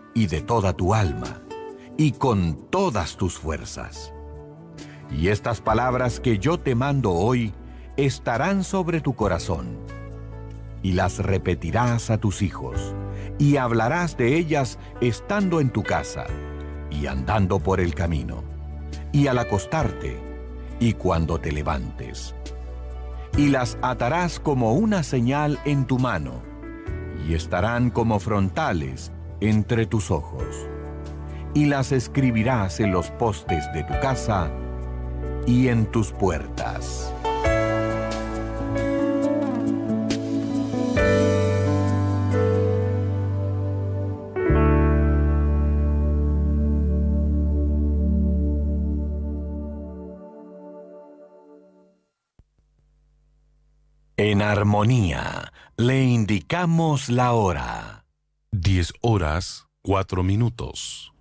y de toda tu alma, y con todas tus fuerzas. Y estas palabras que yo te mando hoy estarán sobre tu corazón, y las repetirás a tus hijos, y hablarás de ellas estando en tu casa, y andando por el camino, y al acostarte, y cuando te levantes. Y las atarás como una señal en tu mano, y estarán como frontales entre tus ojos. Y las escribirás en los postes de tu casa y en tus puertas. En armonía, le indicamos la hora. 10:04.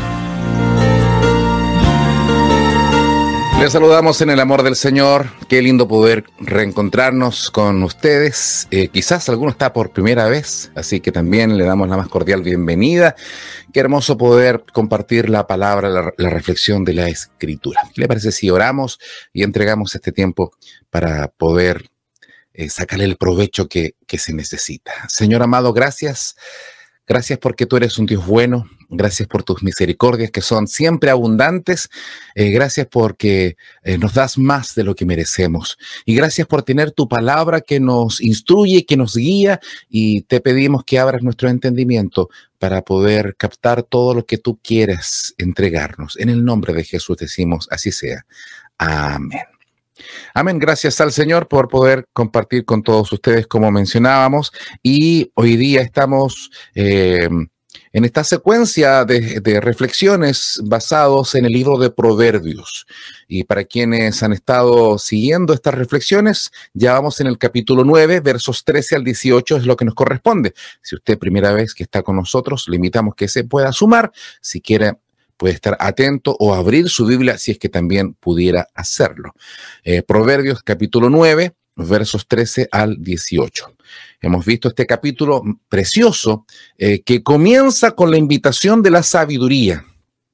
Les saludamos en el amor del Señor. Qué lindo poder reencontrarnos con ustedes. Quizás alguno está por primera vez, así que también le damos la más cordial bienvenida. Qué hermoso poder compartir la palabra, la reflexión de la Escritura. ¿Qué le parece si oramos y entregamos este tiempo para poder sacarle el provecho que se necesita? Señor amado, gracias. Gracias porque tú eres un Dios bueno. Gracias por tus misericordias que son siempre abundantes. Gracias porque nos das más de lo que merecemos. Y gracias por tener tu palabra que nos instruye, que nos guía. Y te pedimos que abras nuestro entendimiento para poder captar todo lo que tú quieres entregarnos. En el nombre de Jesús decimos, así sea. Amén. Amén. Gracias al Señor por poder compartir con todos ustedes, como mencionábamos. Y hoy día estamos en esta secuencia de reflexiones basados en el libro de Proverbios. Y para quienes han estado siguiendo estas reflexiones, ya vamos en el capítulo 9, versos 13 al 18, es lo que nos corresponde. Si usted primera vez que está con nosotros, le invitamos que se pueda sumar. Si quiere, puede estar atento o abrir su Biblia si es que también pudiera hacerlo. Proverbios capítulo 9, versos 13 al 18. Hemos visto este capítulo precioso que comienza con la invitación de la sabiduría,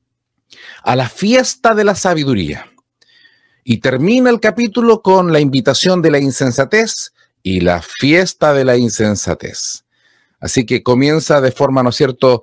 a la fiesta de la sabiduría. Y termina el capítulo con la invitación de la insensatez y la fiesta de la insensatez. Así que comienza de forma, ¿no es cierto?,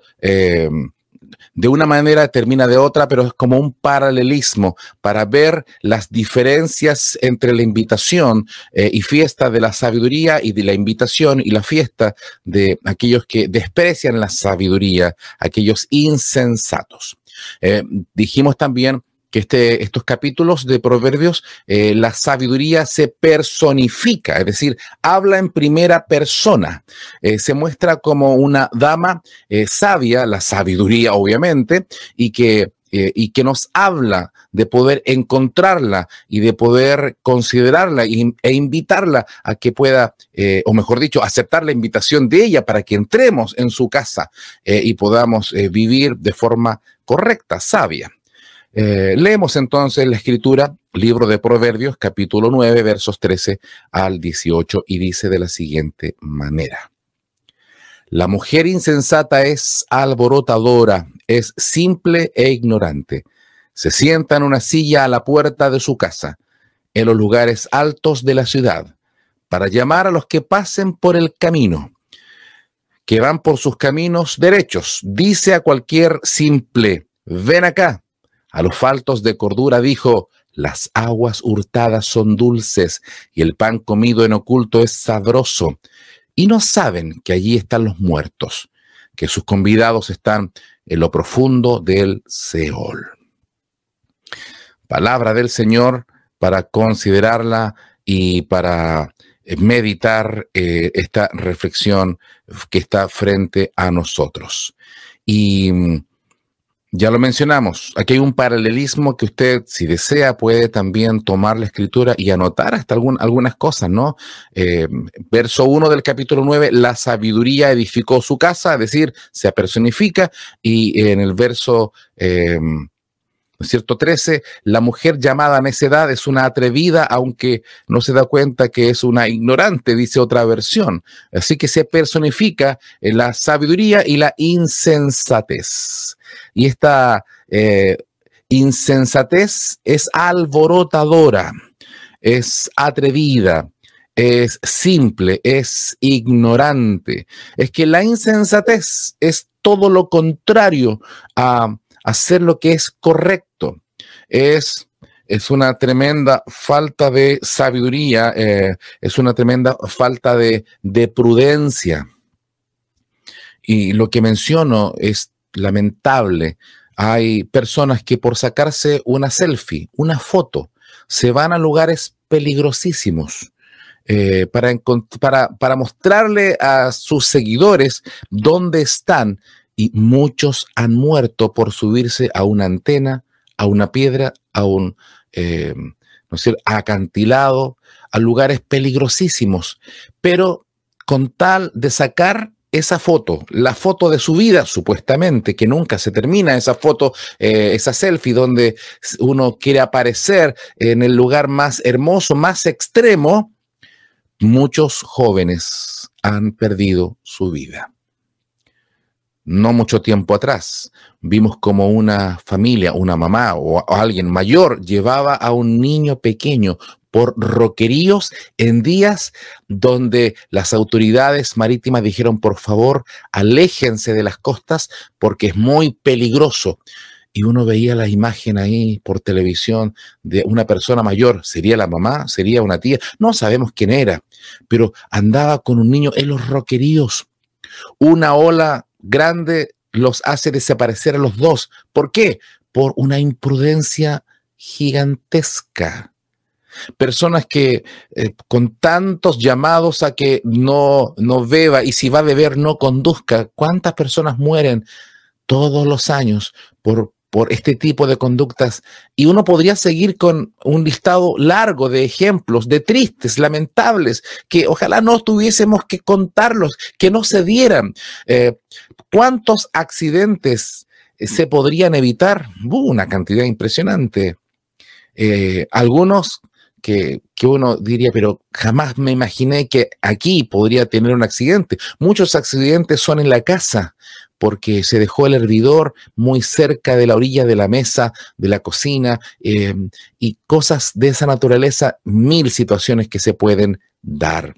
de una manera, termina de otra, pero es como un paralelismo para ver las diferencias entre la invitación y fiesta de la sabiduría y de la invitación y la fiesta de aquellos que desprecian la sabiduría, aquellos insensatos. Dijimos también que estos capítulos de Proverbios, la sabiduría se personifica, es decir, habla en primera persona. Se muestra como una dama sabia, la sabiduría obviamente, y que nos habla de poder encontrarla y de poder considerarla e invitarla a que pueda, o mejor dicho, aceptar la invitación de ella para que entremos en su casa y podamos vivir de forma correcta, sabia. Leemos entonces la Escritura, libro de Proverbios, capítulo 9, versos 13 al 18, y dice de la siguiente manera: La mujer insensata es alborotadora, es simple e ignorante. Se sienta en una silla a la puerta de su casa, en los lugares altos de la ciudad, para llamar a los que pasen por el camino, que van por sus caminos derechos. Dice a cualquier simple: ven acá. A los faltos de cordura dijo: las aguas hurtadas son dulces y el pan comido en oculto es sabroso. Y no saben que allí están los muertos, que sus convidados están en lo profundo del Seol. Palabra del Señor para considerarla y para meditar esta reflexión que está frente a nosotros. Y ya lo mencionamos, aquí hay un paralelismo que usted, si desea, puede también tomar la Escritura y anotar hasta algunas cosas, ¿no? Verso 1 del capítulo 9, la sabiduría edificó su casa, es decir, se personifica, y en el verso ¿no es cierto? 13, la mujer llamada necedad es una atrevida, aunque no se da cuenta que es una ignorante, dice otra versión. Así que se personifica en la sabiduría y la insensatez. Y esta insensatez es alborotadora, es atrevida, es simple, es ignorante. Es que la insensatez es todo lo contrario a hacer lo que es correcto. Es una tremenda falta de sabiduría, es una tremenda falta de prudencia. Y lo que menciono es lamentable. Hay personas que por sacarse una selfie, una foto, se van a lugares peligrosísimos para mostrarle a sus seguidores dónde están. Y muchos han muerto por subirse a una antena, a una piedra, a un ¿no es cierto?, acantilado, a lugares peligrosísimos. Pero con tal de sacar esa foto, la foto de su vida, supuestamente, que nunca se termina esa foto, esa selfie donde uno quiere aparecer en el lugar más hermoso, más extremo, muchos jóvenes han perdido su vida. No mucho tiempo atrás, vimos como una familia, una mamá o alguien mayor llevaba a un niño pequeño por roqueríos en días donde las autoridades marítimas dijeron, por favor, aléjense de las costas porque es muy peligroso. Y uno veía la imagen ahí por televisión de una persona mayor, ¿sería la mamá? ¿Sería una tía? No sabemos quién era, pero andaba con un niño en los roqueríos. Una ola grande los hace desaparecer a los dos. ¿Por qué? Por una imprudencia gigantesca. Personas que con tantos llamados a que no beba y si va a beber no conduzca. ¿Cuántas personas mueren todos los años por este tipo de conductas? Y uno podría seguir con un listado largo de ejemplos, de tristes, lamentables, que ojalá no tuviésemos que contarlos, que no se dieran. ¿Cuántos accidentes se podrían evitar? Una cantidad impresionante. Algunos que uno diría, pero jamás me imaginé que aquí podría tener un accidente. Muchos accidentes son en la casa, porque se dejó el hervidor muy cerca de la orilla de la mesa, de la cocina, y cosas de esa naturaleza, mil situaciones que se pueden dar.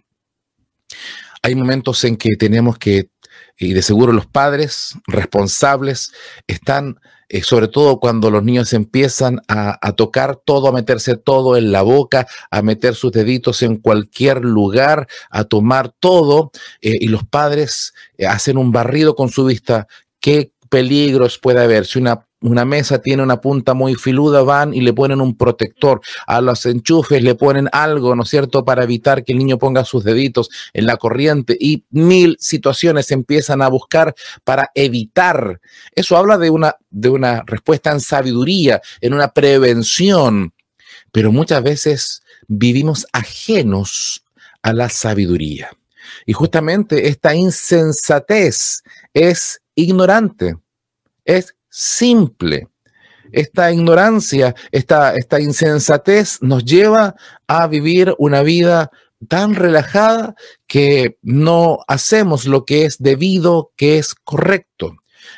Hay momentos en que tenemos que, y de seguro los padres responsables están, sobre todo cuando los niños empiezan a tocar todo, a meterse todo en la boca, a meter sus deditos en cualquier lugar, a tomar todo, y los padres hacen un barrido con su vista. ¿Qué peligros puede haber? Si una mesa tiene una punta muy filuda, van y le ponen un protector. A los enchufes le ponen algo, ¿no es cierto?, para evitar que el niño ponga sus deditos en la corriente, y mil situaciones se empiezan a buscar para evitar. Eso habla de una respuesta en sabiduría, en una prevención, pero muchas veces vivimos ajenos a la sabiduría. Y justamente esta insensatez es ignorante, es simple. Esta ignorancia, esta insensatez nos lleva a vivir una vida tan relajada que no hacemos lo que es debido, que es correcto.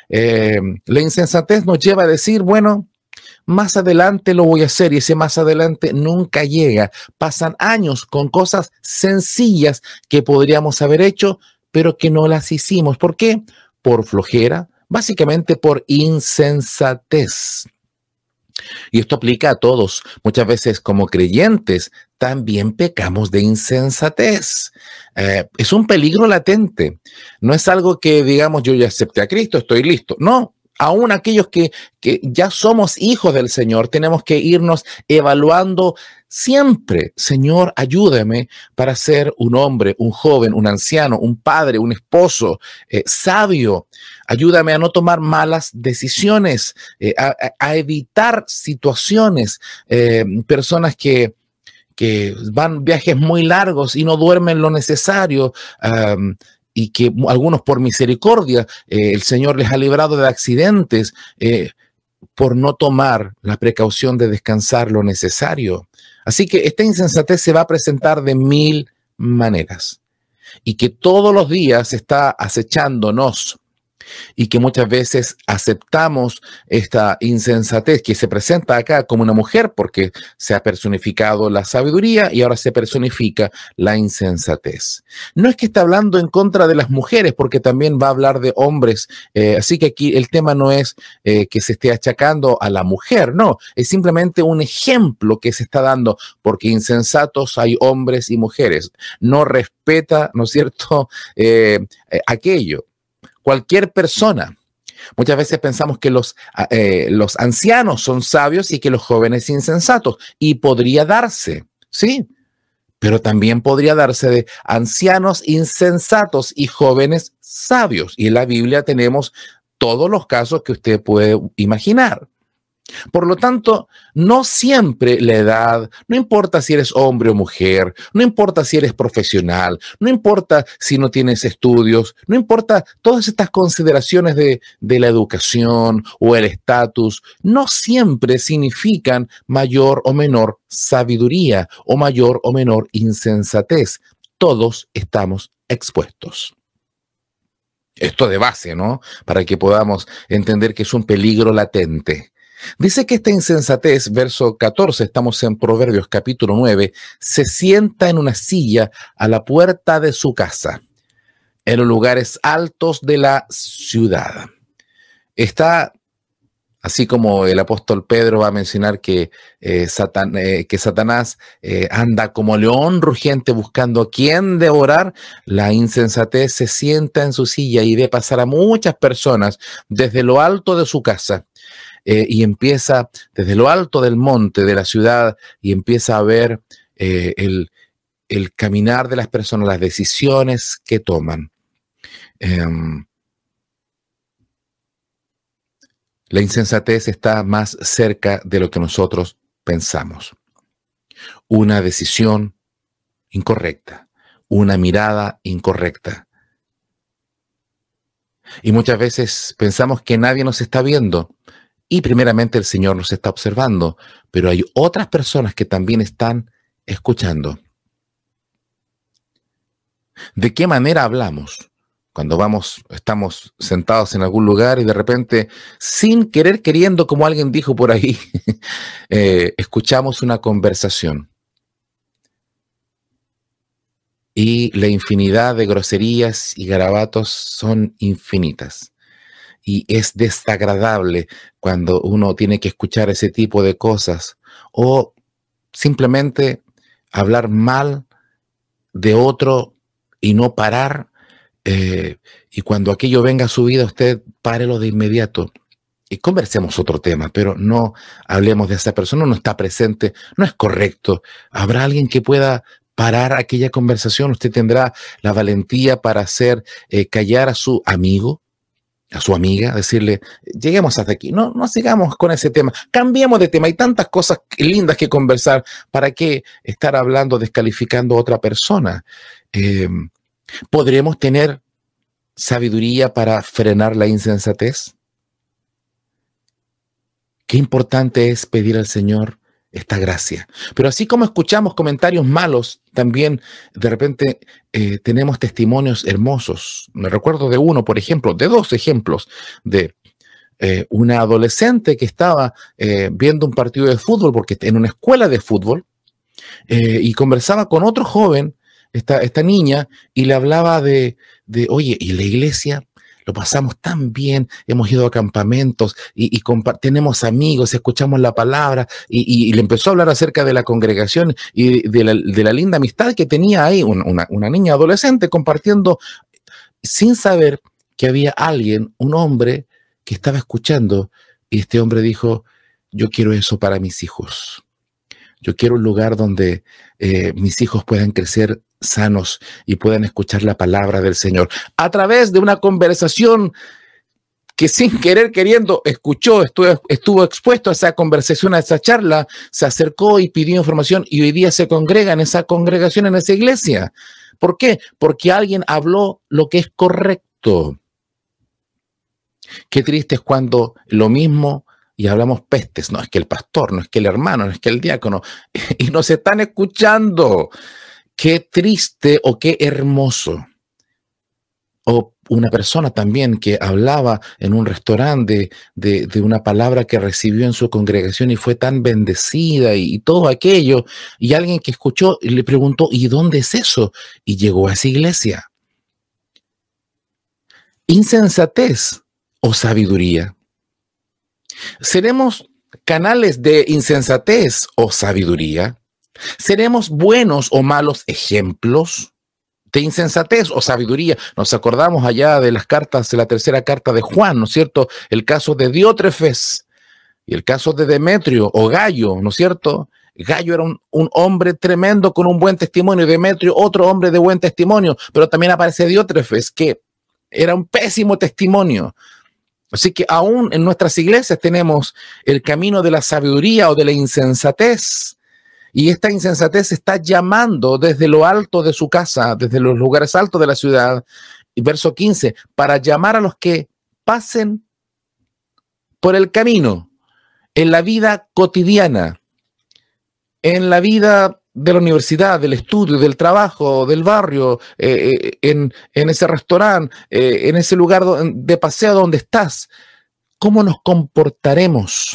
La insensatez nos lleva a decir, bueno, más adelante lo voy a hacer, y ese más adelante nunca llega. Pasan años con cosas sencillas que podríamos haber hecho, pero que no las hicimos. ¿Por qué? Por flojera, básicamente por insensatez. Y esto aplica a todos. Muchas veces como creyentes también pecamos de insensatez. Es un peligro latente. No es algo que digamos, yo ya acepté a Cristo, estoy listo. No. Aún aquellos que ya somos hijos del Señor, tenemos que irnos evaluando siempre. Señor, ayúdame para ser un hombre, un joven, un anciano, un padre, un esposo sabio. Ayúdame a no tomar malas decisiones, a evitar situaciones, personas que van viajes muy largos y no duermen lo necesario, y que algunos por misericordia el Señor les ha librado de accidentes, por no tomar la precaución de descansar lo necesario. Así que esta insensatez se va a presentar de 1000 maneras y que todos los días está acechándonos y que muchas veces aceptamos esta insensatez que se presenta acá como una mujer porque se ha personificado la sabiduría y ahora se personifica la insensatez. No es que está hablando en contra de las mujeres porque también va a hablar de hombres, así que aquí el tema no es que se esté achacando a la mujer, no, es simplemente un ejemplo que se está dando porque insensatos hay hombres y mujeres, no respeta, ¿no es cierto?, aquello. Cualquier persona. Muchas veces pensamos que los ancianos son sabios y que los jóvenes insensatos. Y podría darse, ¿sí? Pero también podría darse de ancianos insensatos y jóvenes sabios. Y en la Biblia tenemos todos los casos que usted puede imaginar. Por lo tanto, no siempre la edad, no importa si eres hombre o mujer, no importa si eres profesional, no importa si no tienes estudios, no importa todas estas consideraciones de la educación o el estatus, no siempre significan mayor o menor sabiduría o mayor o menor insensatez. Todos estamos expuestos. Esto de base, ¿no? Para que podamos entender que es un peligro latente. Dice que esta insensatez, verso 14, estamos en Proverbios capítulo 9, se sienta en una silla a la puerta de su casa, en los lugares altos de la ciudad. Está, así como el apóstol Pedro va a mencionar que Satanás anda como león rugiente buscando a quien devorar, la insensatez se sienta en su silla y ve pasar a muchas personas desde lo alto de su casa. Y empieza desde lo alto del monte de la ciudad y empieza a ver el caminar de las personas, las decisiones que toman. La insensatez está más cerca de lo que nosotros pensamos. Una decisión incorrecta, una mirada incorrecta. Y muchas veces pensamos que nadie nos está viendo. Y primeramente el Señor nos está observando, pero hay otras personas que también están escuchando. ¿De qué manera hablamos? Cuando estamos sentados en algún lugar y de repente, sin querer queriendo, como alguien dijo por ahí, escuchamos una conversación. Y la infinidad de groserías y garabatos son infinitas. Y es desagradable cuando uno tiene que escuchar ese tipo de cosas o simplemente hablar mal de otro y no parar. Y cuando aquello venga a su vida, usted párelo de inmediato. Y conversemos otro tema, pero no hablemos de esa persona, no está presente, no es correcto. ¿Habrá alguien que pueda parar aquella conversación? ¿Usted tendrá la valentía para hacer callar a su amigo? A su amiga, decirle, lleguemos hasta aquí, no sigamos con ese tema, cambiemos de tema, hay tantas cosas lindas que conversar, ¿para qué estar hablando, descalificando a otra persona? ¿Podremos tener sabiduría para frenar la insensatez? Qué importante es pedir al Señor esta gracia. Pero así como escuchamos comentarios malos, también de repente tenemos testimonios hermosos. Me recuerdo de uno, por ejemplo, de dos ejemplos de una adolescente que estaba viendo un partido de fútbol, porque en una escuela de fútbol, y conversaba con otro joven, esta niña, y le hablaba de oye, ¿y la iglesia? Lo pasamos tan bien, hemos ido a campamentos y tenemos amigos, escuchamos la palabra y le empezó a hablar acerca de la congregación y de la linda amistad que tenía ahí, una niña adolescente compartiendo sin saber que había alguien, un hombre que estaba escuchando y este hombre dijo, yo quiero eso para mis hijos. Yo quiero un lugar donde mis hijos puedan crecer sanos y puedan escuchar la palabra del Señor. A través de una conversación que sin querer queriendo escuchó, estuvo expuesto a esa conversación, a esa charla, se acercó y pidió información y hoy día se congrega en esa congregación, en esa iglesia. ¿Por qué? Porque alguien habló lo que es correcto. Qué triste es cuando lo mismo y hablamos pestes. No es que el pastor, no es que el hermano, no es que el diácono. Y nos están escuchando. Qué triste o qué hermoso. O una persona también que hablaba en un restaurante de una palabra que recibió en su congregación y fue tan bendecida y todo aquello. Y alguien que escuchó y le preguntó, ¿y dónde es eso? Y llegó a esa iglesia. Insensatez o sabiduría. ¿Seremos canales de insensatez o sabiduría? ¿Seremos buenos o malos ejemplos de insensatez o sabiduría? Nos acordamos allá de las cartas, de la tercera carta de Juan, ¿no es cierto? El caso de Diótrefes y el caso de Demetrio o Gallo, ¿no es cierto? Gallo era un hombre tremendo con un buen testimonio, Demetrio otro hombre de buen testimonio, pero también aparece Diótrefes, que era un pésimo testimonio. Así que aún en nuestras iglesias tenemos el camino de la sabiduría o de la insensatez. Y esta insensatez está llamando desde lo alto de su casa, desde los lugares altos de la ciudad, y verso 15, para llamar a los que pasen por el camino, en la vida cotidiana, en la vida de la universidad, del estudio, del trabajo, del barrio, en ese restaurante, en ese lugar de paseo donde estás. ¿Cómo nos comportaremos?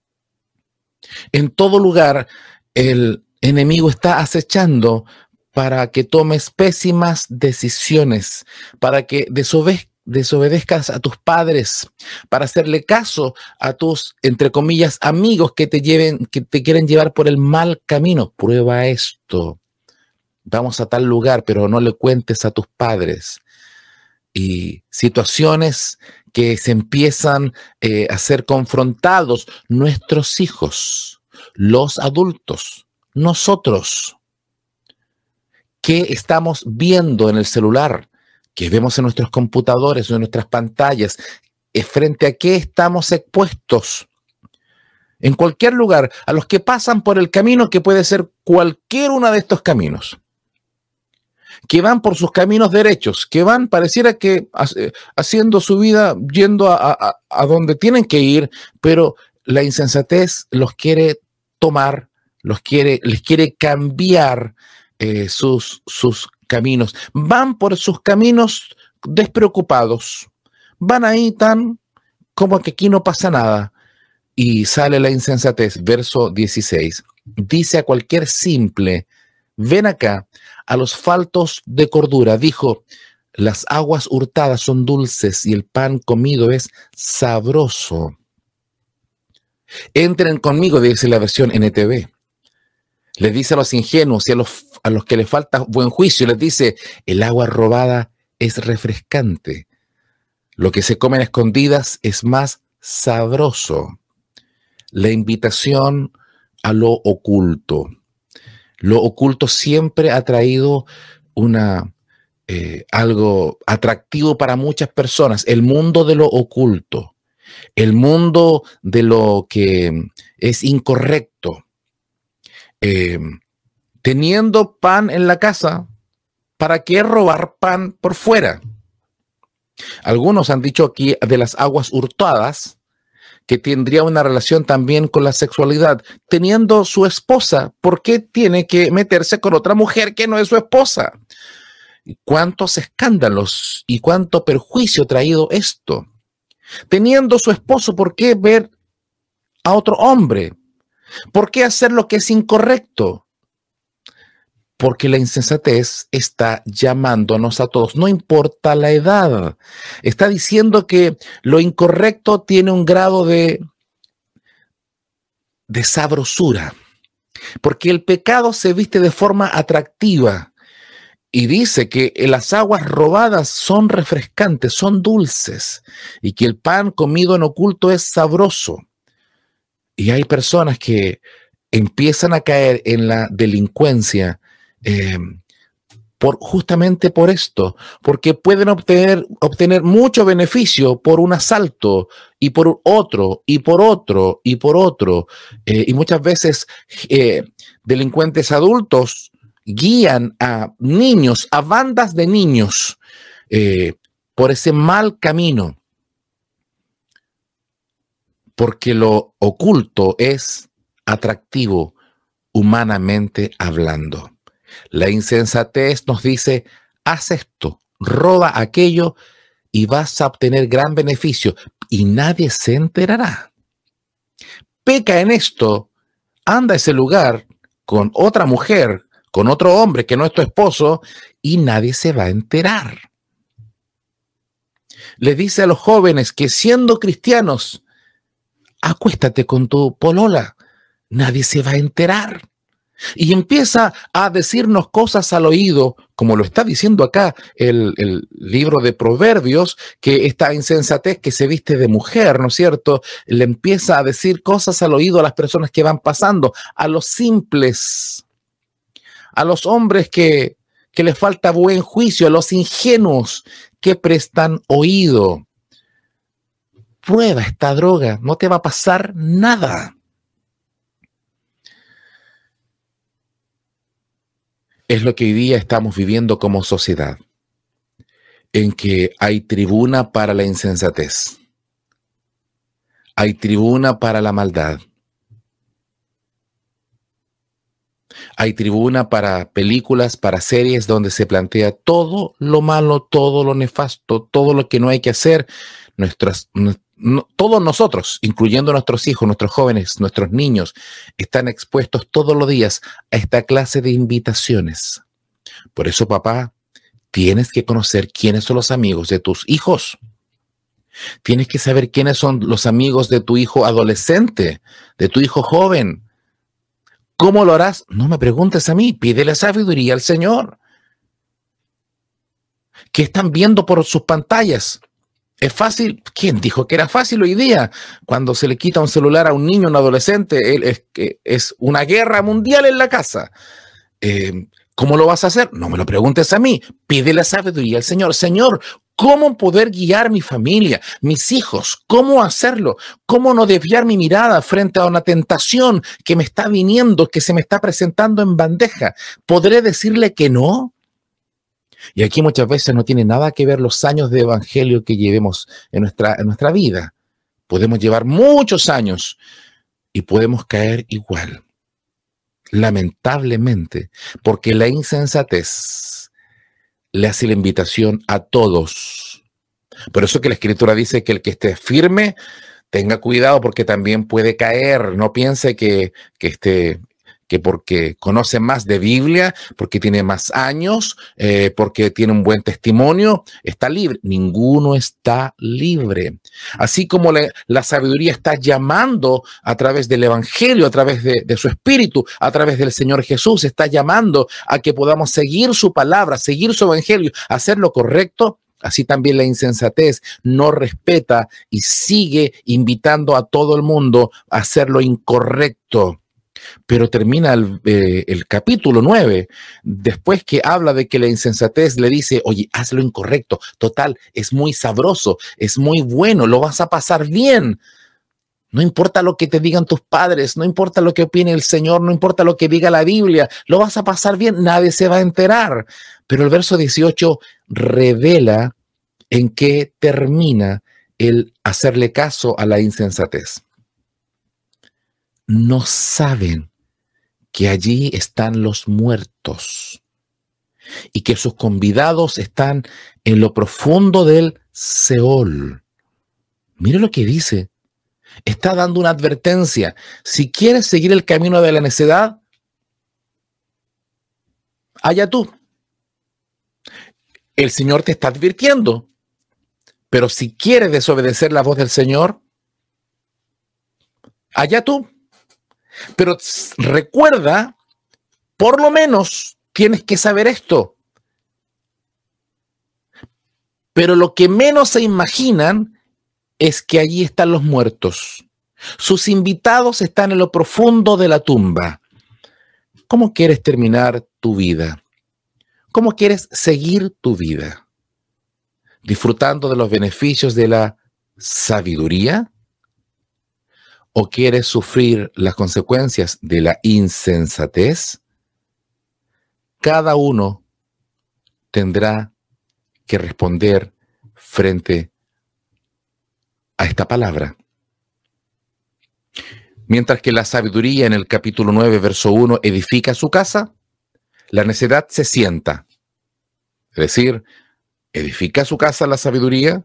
En todo lugar, el enemigo está acechando para que tomes pésimas decisiones, para que desobedezcas a tus padres, para hacerle caso a tus, entre comillas, amigos que te quieren llevar por el mal camino. Prueba esto. Vamos a tal lugar, pero no le cuentes a tus padres. Y situaciones que se empiezan a ser confrontados, nuestros hijos, los adultos, nosotros. ¿Qué estamos viendo en el celular? ¿Qué vemos en nuestros computadores o en nuestras pantallas? ¿Frente a qué estamos expuestos? En cualquier lugar, a los que pasan por el camino, que puede ser cualquier uno de estos caminos, que van por sus caminos derechos, que van, pareciera que haciendo su vida, yendo a donde tienen que ir, pero la insensatez los quiere tomar, les quiere cambiar sus caminos. Van por sus caminos despreocupados, van ahí tan como que aquí no pasa nada. Y sale la insensatez, verso 16. Dice a cualquier simple, ven acá, a los faltos de cordura, dijo, las aguas hurtadas son dulces y el pan comido es sabroso. Entren conmigo, dice la versión NTV. Les dice a los ingenuos y a los que les falta buen juicio, les dice, el agua robada es refrescante. Lo que se come en escondidas es más sabroso. La invitación a lo oculto. Lo oculto siempre ha traído algo atractivo para muchas personas. El mundo de lo oculto. El mundo de lo que es incorrecto. Teniendo pan en la casa, ¿para qué robar pan por fuera? Algunos han dicho aquí de las aguas hurtadas, que tendría una relación también con la sexualidad. Teniendo su esposa, ¿por qué tiene que meterse con otra mujer que no es su esposa? ¿Cuántos escándalos y cuánto perjuicio ha traído esto? Teniendo su esposo, ¿por qué ver a otro hombre? ¿Por qué hacer lo que es incorrecto? Porque la insensatez está llamándonos a todos, no importa la edad. Está diciendo que lo incorrecto tiene un grado de sabrosura, porque el pecado se viste de forma atractiva y dice que las aguas robadas son refrescantes, son dulces, y que el pan comido en oculto es sabroso. Y hay personas que empiezan a caer en la delincuencia justamente por esto, porque pueden obtener mucho beneficio por un asalto y por otro, y por otro, y por otro. Y muchas veces delincuentes adultos guían a niños, a bandas de niños, por ese mal camino. porque lo oculto es atractivo humanamente hablando. La insensatez nos dice, haz esto, roba aquello y vas a obtener gran beneficio y nadie se enterará. Peca en esto, anda a ese lugar con otra mujer, con otro hombre que no es tu esposo y nadie se va a enterar. Le dice a los jóvenes que siendo cristianos, acuéstate con tu polola, nadie se va a enterar. Y empieza a decirnos cosas al oído, como lo está diciendo acá el libro de Proverbios, que esta insensatez que se viste de mujer, ¿no es cierto? Le empieza a decir cosas al oído a las personas que van pasando, a los simples, a los hombres que les falta buen juicio, a los ingenuos que prestan oído. Prueba esta droga, no te va a pasar nada. Es lo que hoy día estamos viviendo como sociedad, en que hay tribuna para la insensatez, hay tribuna para la maldad, hay tribuna para películas, para series donde se plantea todo lo malo, todo lo nefasto, todo lo que no hay que hacer. Todos nosotros, incluyendo nuestros hijos, nuestros jóvenes, nuestros niños, están expuestos todos los días a esta clase de invitaciones. Por eso, papá, tienes que conocer quiénes son los amigos de tus hijos. Tienes que saber quiénes son los amigos de tu hijo adolescente, de tu hijo joven. ¿Cómo lo harás? No me preguntes a mí, pídele sabiduría al Señor. ¿Qué están viendo por sus pantallas? ¿Es fácil? ¿Quién dijo que era fácil hoy día? Cuando se le quita un celular a un niño, un adolescente, es una guerra mundial en la casa. ¿Cómo lo vas a hacer? No me lo preguntes a mí. Pide la sabiduría al Señor. Señor, ¿cómo poder guiar mi familia, mis hijos? ¿Cómo hacerlo? ¿Cómo no desviar mi mirada frente a una tentación que me está viniendo, que se me está presentando en bandeja? ¿Podré decirle que no? Y aquí muchas veces no tiene nada que ver los años de evangelio que llevemos en nuestra vida. Podemos llevar muchos años y podemos caer igual, lamentablemente, porque la insensatez le hace la invitación a todos. Por eso que la Escritura dice que el que esté firme, tenga cuidado porque también puede caer. No piense que porque conoce más de Biblia, porque tiene más años, porque tiene un buen testimonio, está libre. Ninguno está libre. Así como la sabiduría está llamando a través del Evangelio, a través de su Espíritu, a través del Señor Jesús, está llamando a que podamos seguir su palabra, seguir su Evangelio, hacer lo correcto. Así también la insensatez no respeta y sigue invitando a todo el mundo a hacer lo incorrecto. Pero termina el capítulo 9, después que habla de que la insensatez le dice, oye, haz lo incorrecto, total, es muy sabroso, es muy bueno, lo vas a pasar bien. No importa lo que te digan tus padres, no importa lo que opine el Señor, no importa lo que diga la Biblia, lo vas a pasar bien, nadie se va a enterar. Pero el verso 18 revela en qué termina el hacerle caso a la insensatez. No saben que allí están los muertos y que sus convidados están en lo profundo del Seol. Mire lo que dice. Está dando una advertencia. Si quieres seguir el camino de la necedad, allá tú. El Señor te está advirtiendo. Pero si quieres desobedecer la voz del Señor, allá tú. Pero recuerda, por lo menos tienes que saber esto. Pero lo que menos se imaginan es que allí están los muertos. Sus invitados están en lo profundo de la tumba. ¿Cómo quieres terminar tu vida? ¿Cómo quieres seguir tu vida? ¿Disfrutando de los beneficios de la sabiduría? ¿O quieres sufrir las consecuencias de la insensatez? Cada uno tendrá que responder frente a esta palabra. Mientras que la sabiduría en el capítulo 9, verso 1, edifica su casa, la necedad se sienta. Es decir, edifica su casa la sabiduría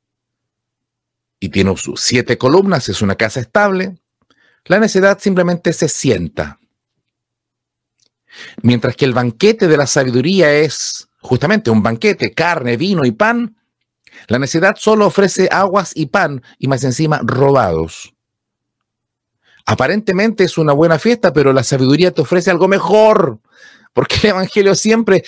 y tiene sus 7 columnas, es una casa estable. La necedad simplemente se sienta. Mientras que el banquete de la sabiduría es justamente un banquete, carne, vino y pan, la necedad solo ofrece aguas y pan, y más encima robados. Aparentemente es una buena fiesta, pero la sabiduría te ofrece algo mejor, porque el evangelio siempre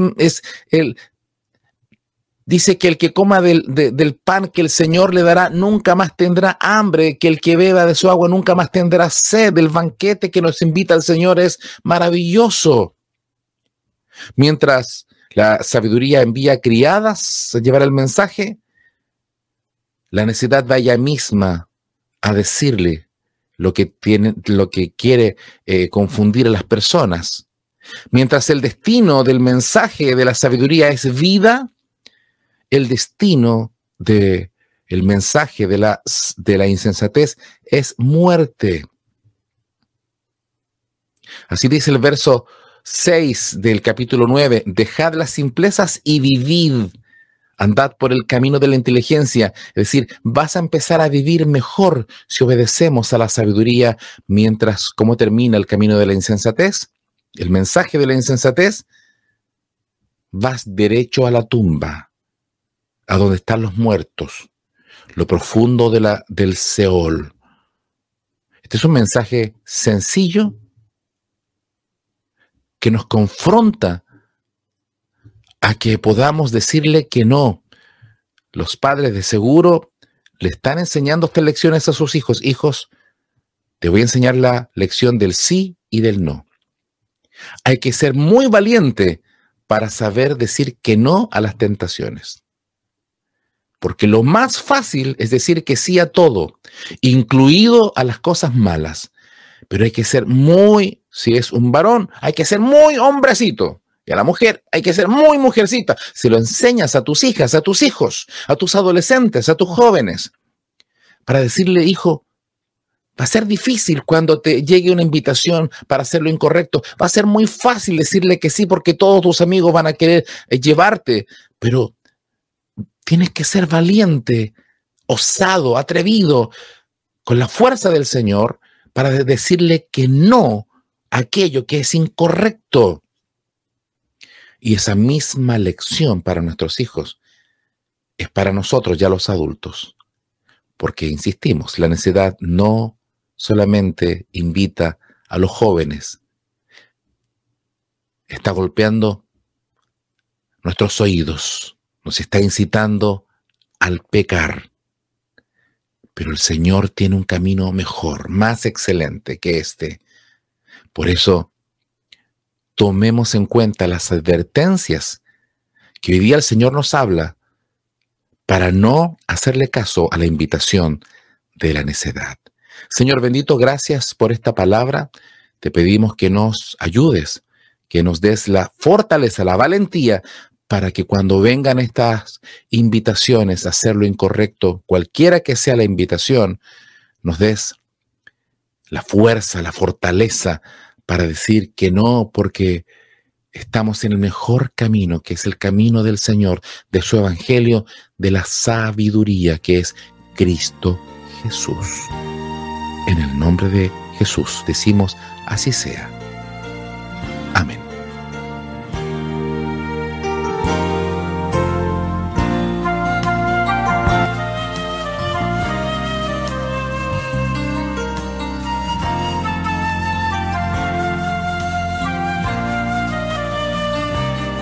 dice que el que coma del pan que el Señor le dará nunca más tendrá hambre, que el que beba de su agua nunca más tendrá sed. El banquete que nos invita el Señor es maravilloso. Mientras la sabiduría envía criadas a llevar el mensaje, la necedad va ella misma a decirle lo que quiere confundir a las personas. Mientras el destino del mensaje de la sabiduría es vida, el destino del mensaje de la insensatez es muerte. Así dice el verso 6 del capítulo 9, dejad las simplezas y vivid, andad por el camino de la inteligencia. Es decir, vas a empezar a vivir mejor si obedecemos a la sabiduría, mientras, ¿cómo termina el camino de la insensatez? El mensaje de la insensatez, vas derecho a la tumba, a donde están los muertos, lo profundo del Seol. Este es un mensaje sencillo que nos confronta a que podamos decirle que no. Los padres de seguro le están enseñando estas lecciones a sus hijos. Hijos, te voy a enseñar la lección del sí y del no. Hay que ser muy valiente para saber decir que no a las tentaciones. Porque lo más fácil es decir que sí a todo, incluido a las cosas malas. Pero hay que ser muy, si es un varón, hay que ser muy hombrecito. Y a la mujer hay que ser muy mujercita. Si lo enseñas a tus hijas, a tus hijos, a tus adolescentes, a tus jóvenes, para decirle, hijo, va a ser difícil cuando te llegue una invitación para hacer lo incorrecto. Va a ser muy fácil decirle que sí porque todos tus amigos van a querer llevarte. Pero tienes que ser valiente, osado, atrevido, con la fuerza del Señor para decirle que no a aquello que es incorrecto. Y esa misma lección para nuestros hijos es para nosotros ya los adultos. Porque, insistimos, la necedad no solamente invita a los jóvenes, está golpeando nuestros oídos, nos está incitando al pecar. Pero el Señor tiene un camino mejor, más excelente que este. Por eso, tomemos en cuenta las advertencias que hoy día el Señor nos habla para no hacerle caso a la invitación de la necedad. Señor bendito, gracias por esta palabra. Te pedimos que nos ayudes, que nos des la fortaleza, la valentía, para que cuando vengan estas invitaciones a hacer lo incorrecto, cualquiera que sea la invitación, nos des la fuerza, la fortaleza para decir que no, porque estamos en el mejor camino, que es el camino del Señor, de su evangelio, de la sabiduría, que es Cristo Jesús. En el nombre de Jesús decimos, así sea.